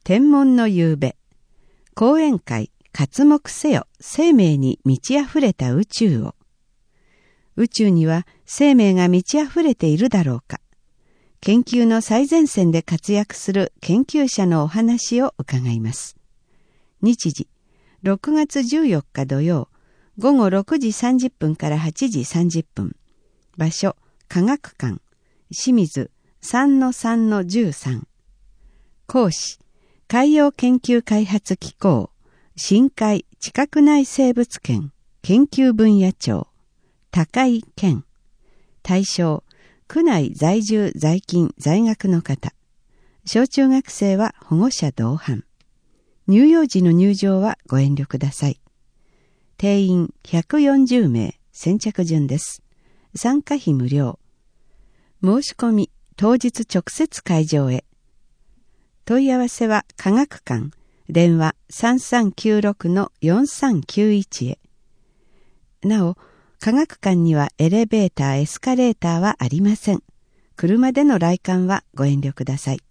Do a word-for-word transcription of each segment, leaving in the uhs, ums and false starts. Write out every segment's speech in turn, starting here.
天文の夕べ、講演会刮目せよ生命に満ち溢れた宇宙を。宇宙には生命が満ち溢れているだろうか。研究の最前線で活躍する研究者のお話を伺います。日時、ろくがつじゅうよっか土曜、ごごろくじさんじゅっぷんからはちじさんじゅっぷん。場所、科学館、清水 さんのさんのじゅうさん。講師、海洋研究開発機構深海地殻内生物圏研究分野長高井健。対象、区内在住在勤在学の方。小中学生は保護者同伴。乳幼児の入場はご遠慮ください。定員ひゃくよんじゅうめい、先着順です。参加費無料。申し込み当日直接会場へ。問い合わせは科学館、電話 さんさんきゅうろくのよんさんきゅういち へ。なお、科学館にはエレベーター、エスカレーターはありません。車での来館はご遠慮ください。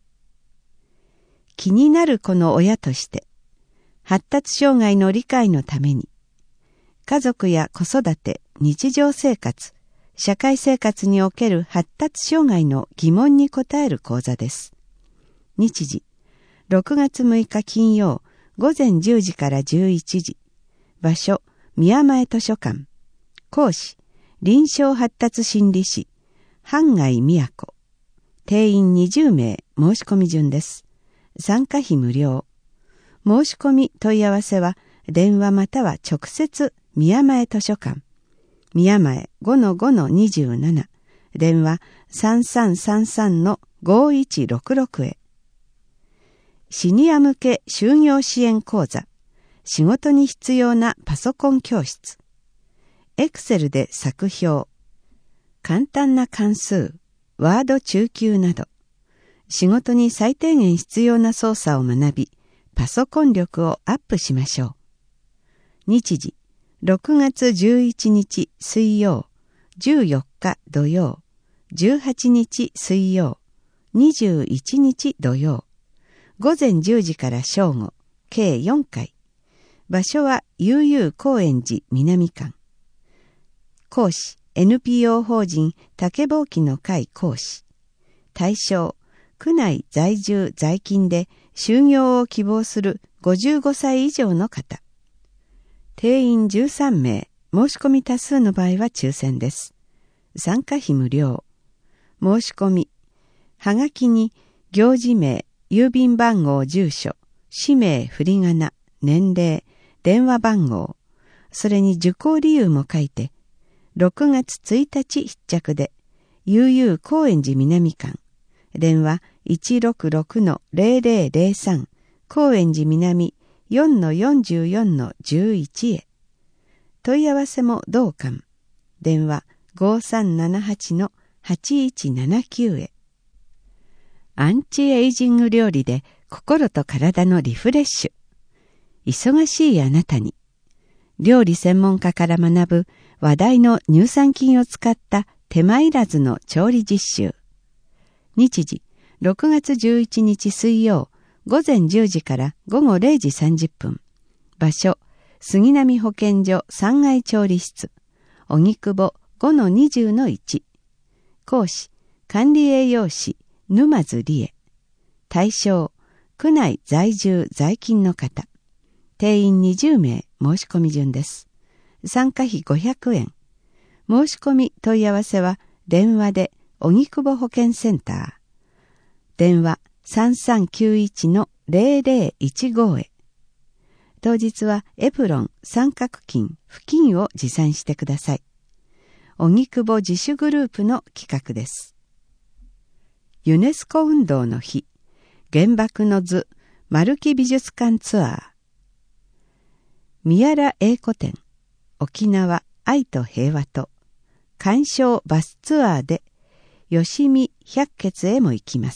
気になる子の親として、発達障害の理解のために、家族や子育て、日常生活、社会生活における発達障害の疑問に答える講座です。日時、ろくがつむいか金曜、ごぜんじゅうじからじゅういちじ。場所、宮前図書館。講師、臨床発達心理士、半谷美子。定員にじゅうめい、申し込み順です。参加費無料。申し込み問い合わせは、電話または直接、宮前図書館。宮前 ごのごのにじゅうなな。電話さんさんさんさんのごいちろくろくへ。シニア向け就業支援講座。仕事に必要なパソコン教室。エクセルで作表。簡単な関数、ワード中級など。仕事に最低限必要な操作を学び、パソコン力をアップしましょう。日時、ろくがつじゅういちにち水曜、じゅうよっか土曜、じゅうはちにち水曜、にじゅういちにち土曜。ごぜんじゅうじから正午、計よんかい。場所は悠々高円寺南館。講師、エヌピーオー 法人竹ぼうきの会講師。対象、区内在住在勤で就業を希望するごじゅうごさい以上の方。定員じゅうさんめい、申し込み多数の場合は抽選です。参加費無料。申し込み、はがきに行事名、郵便番号、住所、氏名、振り仮名、年齢、電話番号、それに受講理由も書いて、ろくがつついたち必着で、悠々高円寺南館、電話 いちろくろくのぜろぜろぜろさん、高円寺南 よんのよんじゅうよんのじゅういち へ。問い合わせも同館、電話ごさんななはちのはちいちななきゅうへ。アンチエイジング料理で心と体のリフレッシュ。忙しいあなたに、料理専門家から学ぶ話題の乳酸菌を使った手間いらずの調理実習。日時、ろくがつじゅういちにち水曜、ごぜんじゅうじからごごれいじさんじゅっぷん。場所、杉並保健所さんがい調理室。荻窪 ごのにじゅうのいち。講師、管理栄養士、沼津理恵。対象、区内在住在勤の方。定員にじゅうめい、申し込み順です。参加費ごひゃくえん。申し込み問い合わせは電話で荻窪保健センター。電話さんさんきゅういちのぜろぜろいちごへ。当日はエプロン、三角巾、布巾を持参してください。荻窪自主グループの企画です。ユネスコ運動の日、原爆の図、丸木美術館ツアー。宮良英子展、沖縄愛と平和と、鑑賞バスツアーで、吉見百穴へも行きます。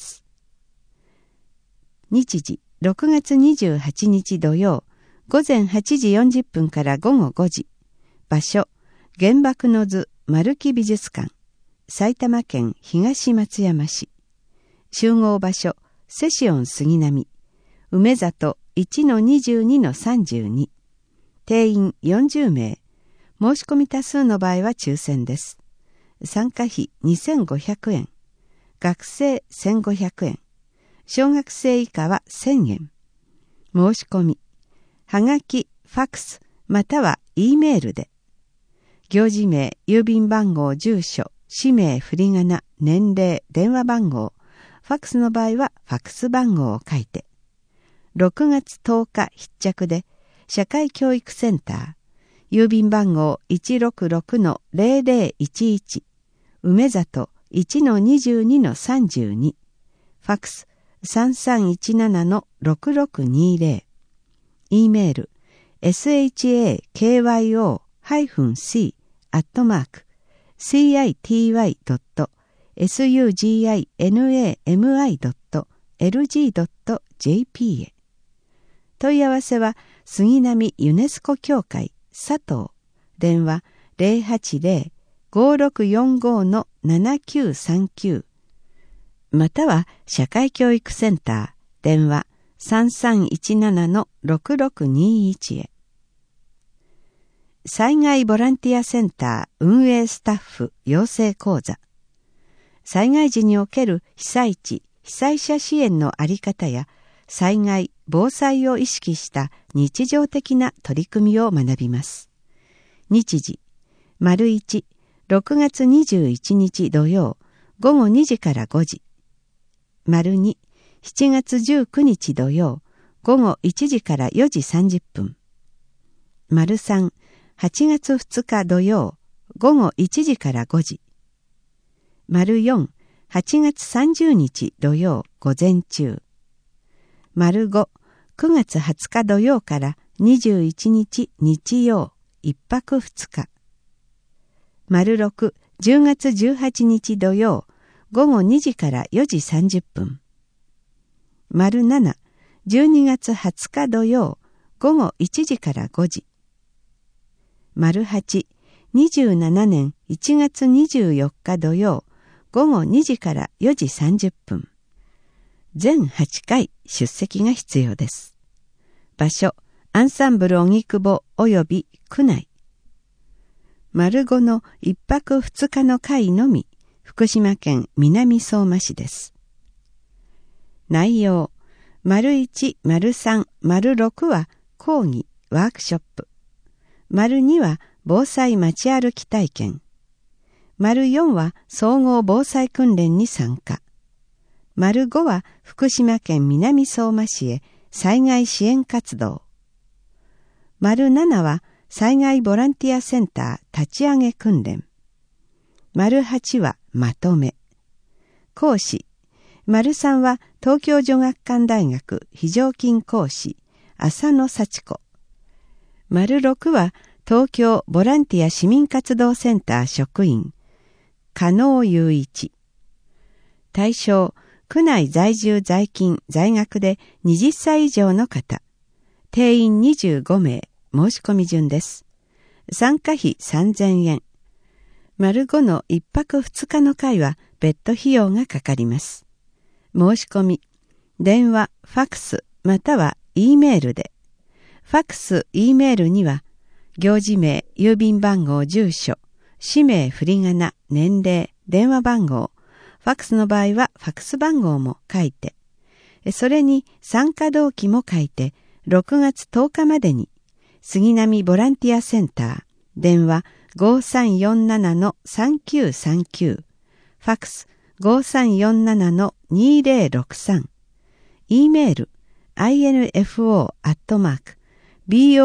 日時、ろくがつにじゅうはちにち土曜、ごぜんはちじよんじゅっぷんからごごごじ。場所、原爆の図、丸木美術館。埼玉県東松山市。集合場所、セシオン杉並。 梅里 いちのにじゅうにのさんじゅうに。定員よんじゅうめい。申し込み多数の場合は抽選です。参加費にせんごひゃくえん。学生せんごひゃくえん。小学生以下はせんえん。申し込み。はがき、ファックス、または E メールで。行事名、郵便番号、住所、氏名、振り仮名、年齢、電話番号。ファックスの場合はファックス番号を書いて。ろくがつとおか必着で、社会教育センター、郵便番号 いちろくろくのぜろぜろいちいち、梅里 いちのにじゅうにのさんじゅうに、ファックス さんさんいちななのろくろくにぜろ、E メール エスエイチエーケーワイオーシー アットマーク シーアイティーワイドットエスユージーアイエヌエーエムアイドットエルジードットジェーピー へ。問い合わせは杉並ユネスコ協会佐藤、電話 ゼロはちゼロ ごろくよんご ななきゅうさんきゅう、または社会教育センター電話 さんさんいちななのろくろくにいち へ。災害ボランティアセンター運営スタッフ養成講座。災害時における被災地、被災者支援のあり方や災害、防災を意識した日常的な取り組みを学びます。日時、丸いち、ろくがつにじゅういちにち土曜、ごごにじからごじ。丸に、しちがつじゅうくにち土曜、ごごいちじからよじさんじゅっぷん。丸さん、はちがつふつか土曜、ごごいちじからごじ。丸よん、はちがつさんじゅうにち土曜、午前中。丸ご、くがつはつか土曜からにじゅういちにち日曜、いっぱくふつか。丸ろく、じゅうがつじゅうはちにち土曜、ごごにじからよじさんじゅっぷん。丸なな、じゅうにがつはつか土曜、ごごいちじからごじ。丸はち、にじゅうななねんいちがつにじゅうよっか土曜、ごごにじからよじさんじゅっぷん。全はちかい出席が必要です。場所、アンサンブル荻窪及び区内。丸ごのいっぱくふつかの会のみ、福島県南相馬市です。内容、丸いち、丸さん、丸ろくは講義、ワークショップ。丸には防災街歩き体験。丸よんは総合防災訓練に参加。丸ごは福島県南相馬市へ災害支援活動。丸ななは災害ボランティアセンター立ち上げ訓練。丸はちはまとめ。講師。丸さんは東京女学館大学非常勤講師浅野幸子。丸ろくは東京ボランティア市民活動センター職員加納雄一。対象、区内在住在勤在学ではたち以上の方。定員にじゅうごめい、申し込み順です。参加費さんぜんえん。丸ごのいっぱくふつかの会は別途費用がかかります。申し込み、電話、ファックス、または E メールで。ファックス、E メールには、行事名、郵便番号、住所、氏名、振り仮名、年齢、電話番号、ファックスの場合はファックス番号も書いて、それに参加動機も書いて、ろくがつとおかまでに、杉並ボランティアセンター、電話 ごさんよんななのさんきゅうさんきゅう、ファックス ごさんよんななのにぜろろくさん、E メール アイエヌエフオー アットマーク ボ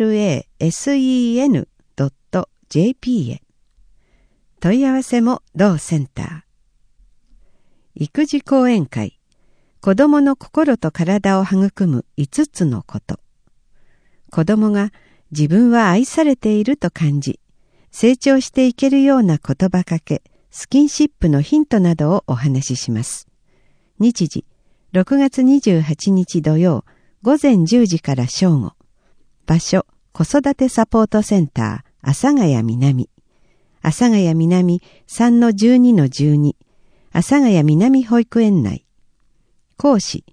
ランドット ジェーピー へ。問い合わせも同センター。育児講演会、子どもの心と体を育むいつつのこと。子どもが自分は愛されていると感じ、成長していけるような言葉かけ、スキンシップのヒントなどをお話しします。日時、ろくがつにじゅうはちにち土曜、ごぜんじゅうじから正午。場所、子育てサポートセンター、阿佐ヶ谷南。阿佐ヶ谷南 さんのじゅうにのじゅうに。阿佐ヶ谷南保育園内。講師、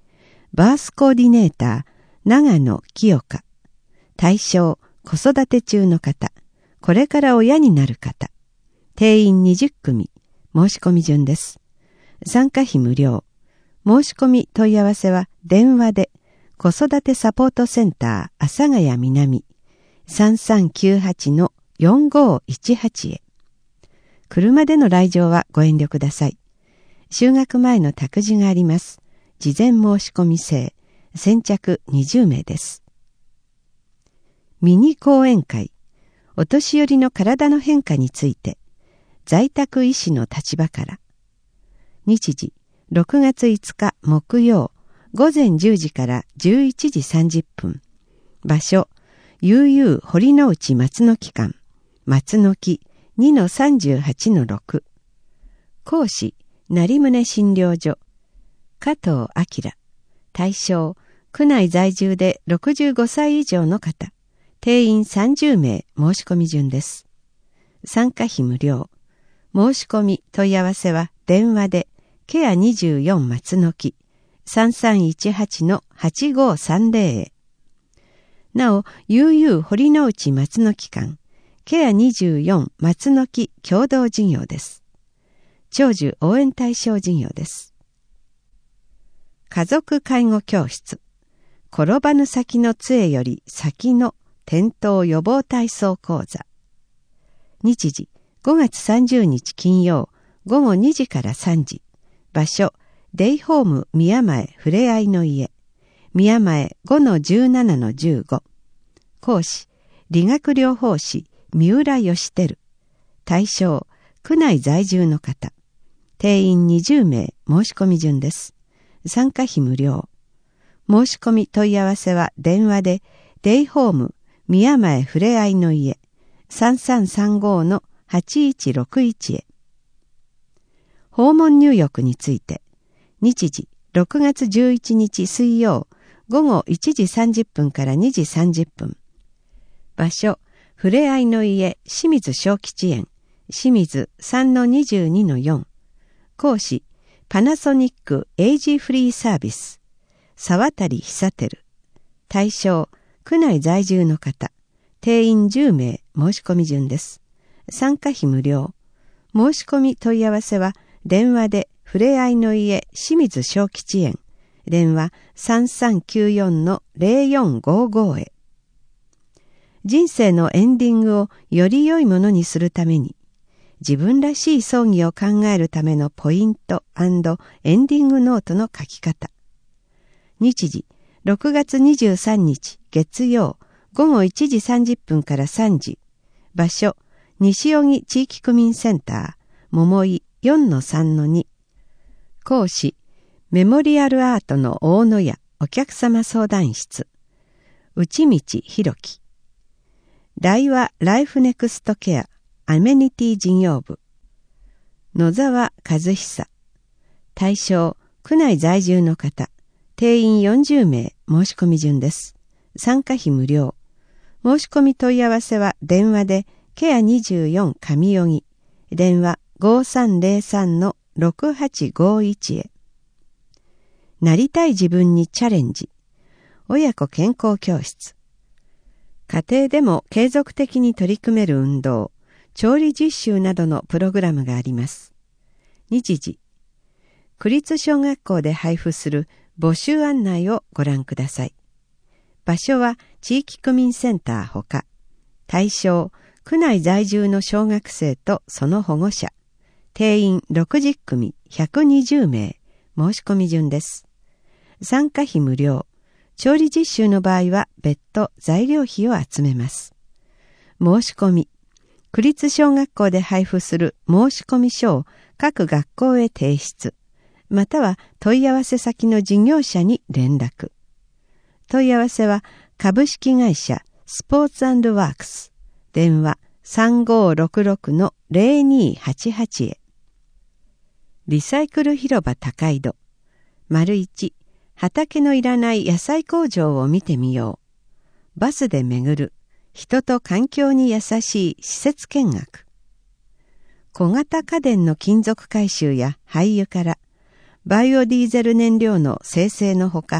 バースコーディネーター、長野清香。対象、子育て中の方、これから親になる方。定員にじゅっくみ、申し込み順です。参加費無料。申し込み問い合わせは電話で、子育てサポートセンター阿佐ヶ谷南 さんさんきゅうはちのよんごいちはち へ。車での来場はご遠慮ください。就学前の託児があります。事前申し込み制、先着にじゅうめいです。ミニ講演会、お年寄りの体の変化について、在宅医師の立場から。日時、ろくがついつか木曜、ごぜんじゅうじからじゅういちじさんじゅっぷん。場所、悠々堀之内松の木館、松の木 にのさんじゅうはちのろく。講師、成宗診療所、加藤明。対象、区内在住でろくじゅうごさい以上の方。定員さんじゅうめい、申し込み順です。参加費無料。申し込み問い合わせは電話で、ケアにじゅうよん松の木 さんさんいちはちのはちごさんぜろ へ。なお、悠々堀之内松の木館、ケアにじゅうよん松の木共同事業です。長寿応援対象事業です。家族介護教室、転ばぬ先の杖より先の転倒予防体操講座。日時、ごがつさんじゅうにち金曜、ごごにじからさんじ。場所、デイホーム宮前ふれあいの家。宮前 ごのじゅうななのじゅうご。講師、理学療法士、三浦義輝。対象、区内在住の方。定員にじゅうめい、申し込み順です。参加費無料。申し込み問い合わせは電話で、デイホーム宮前ふれあいの家 さんさんさんごのはちいちろくいち へ。訪問入浴について、日時、ろくがつじゅういちにち水曜、ごごいちじさんじゅっぷんからにじさんじゅっぷん。場所、ふれあいの家清水小吉園、清水 さんのにじゅうにのよん。講師、パナソニックエイジフリーサービス、沢渡久輝。対象、区内在住の方。定員じゅうめい、申し込み順です。参加費無料。申し込み問い合わせは、電話でふれあいの家清水小吉園、電話 さんさんきゅうよんのぜろよんごご へ。人生のエンディングをより良いものにするために、自分らしい葬儀を考えるためのポイント&エンディングノートの書き方。日時、ろくがつにじゅうさんにち月曜、ごごいちじさんじゅっぷんからさんじ。場所、西荻地域区民センター、桃井 よんのさんのに。講師、メモリアルアートの大野屋お客様相談室、内道弘樹。大和ライフネクストケアアメニティ事業部、野沢和久。対象、区内在住の方。定員よんじゅうめい、申し込み順です。参加費無料。申し込み問い合わせは電話で、ケアにじゅうよん上荻、電話 ごさんぜろさんのろくはちごいち へ。なりたい自分にチャレンジ。親子健康教室。家庭でも継続的に取り組める運動、調理実習などのプログラムがあります。日時、区立小学校で配布する募集案内をご覧ください。場所は地域区民センターほか、対象、区内在住の小学生とその保護者、定員ろくじゅっくみひゃくにじゅうめい、申し込み順です。参加費無料。調理実習の場合は別途材料費を集めます。申し込み。区立小学校で配布する申し込み書を各学校へ提出。または問い合わせ先の事業者に連絡。問い合わせは株式会社スポーツ&ワークス、電話 さんごろくろくのぜろにはちはち へ。リサイクル広場高井戸。丸一、畑のいらない野菜工場を見てみよう。バスで巡る人と環境に優しい施設見学。小型家電の金属回収や廃油からバイオディーゼル燃料の生成のほか、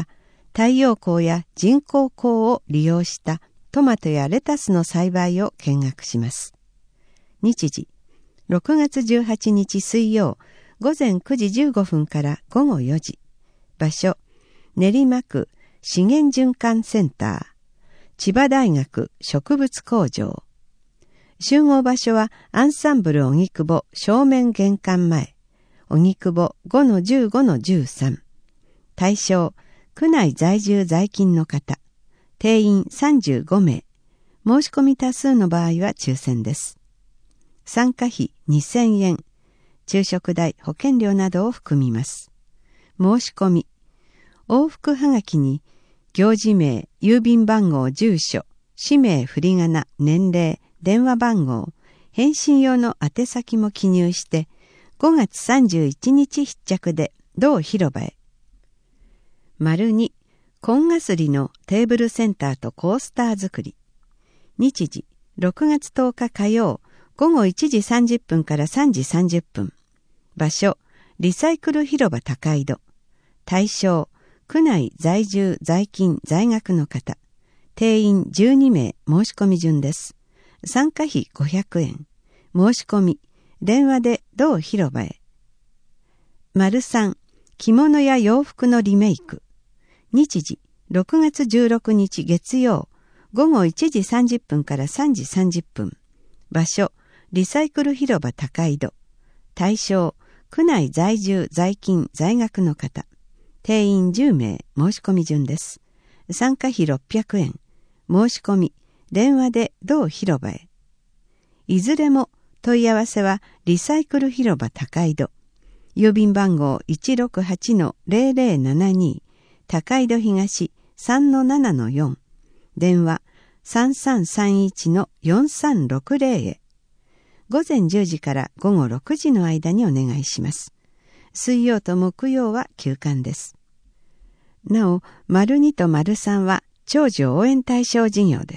太陽光や人工光を利用したトマトやレタスの栽培を見学します。日時、ろくがつじゅうはちにち水曜、午前くじじゅうごふんからごごよじ。場所、練馬区資源循環センター、千葉大学植物工場。集合場所はアンサンブル荻窪正面玄関前、荻窪 ごのじゅうごのじゅうさん。対象、区内在住在勤の方。定員さんじゅうごめい。申し込み多数の場合は抽選です。参加費にせんえん。昼食代、保険料などを含みます。申し込み。往復はがきに、行事名、郵便番号、住所、氏名、振り仮名、年齢、電話番号、返信用の宛先も記入して、ごがつさんじゅういちにち必着で同広場へ。丸に、紺がすりのテーブルセンターとコースター作り。日時、ろくがつとおか火曜、ごごいちじさんじゅっぷんからさんじさんじゅっぷん。場所、リサイクル広場高井戸。対象、区内在住在勤在学の方。定員じゅうにめい。申し込み順です。参加費ごひゃくえん。申し込み、電話で同広場へ。丸さん、着物や洋服のリメイク。日時、ろくがつじゅうろくにち月曜、ごごいちじさんじゅっぷんからさんじさんじゅっぷん。場所、リサイクル広場高井戸。対象、区内在住在勤在学の方。定員じゅうめい。申し込み順です。参加費ろっぴゃくえん。申し込み、電話で同広場へ。いずれも問い合わせはリサイクル広場高井戸。郵便番号 いちろくはちのぜろぜろななに 高井戸東 さんのななのよん。電話 さんさんさんいちのよんさんろくぜろ へ。午前じゅうじからごごろくじの間にお願いします。水曜と木曜は休館です。なお、丸にと丸さんは長寿応援対象事業です。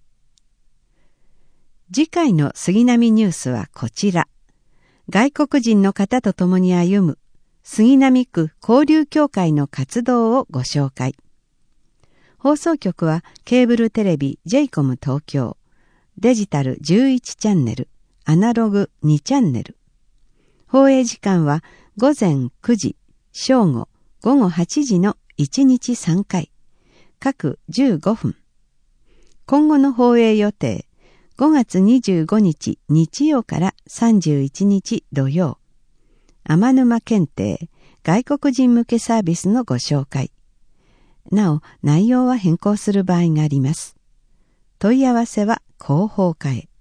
次回の杉並ニュースはこちら。外国人の方と共に歩む杉並区交流協会の活動をご紹介。放送局はケーブルテレビ ジェイコム 東京、デジタルじゅういちチャンネル、アナログにチャンネル。放映時間は午前くじ、正午、ごごはちじのいちにちさんかい、各じゅうごふん。今後の放映予定、ごがつにじゅうごにち日曜からさんじゅういちにち土曜。天沼検定外国人向けサービスのご紹介。なお、内容は変更する場合があります。問い合わせは広報課へ。